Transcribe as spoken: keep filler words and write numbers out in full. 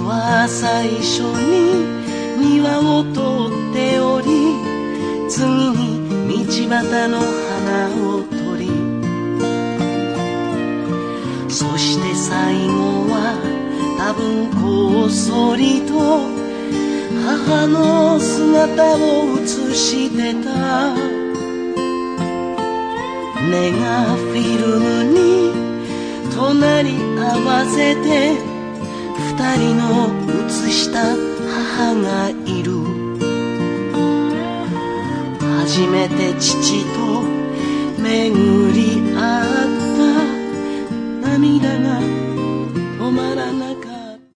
は最初に庭を通っており、次に道端の花を取り、そして最後は多分こっそりと母の姿を映してた。ネガフィルムに隣り合わせて二人の写した母がいる。初めて父と巡り合った涙が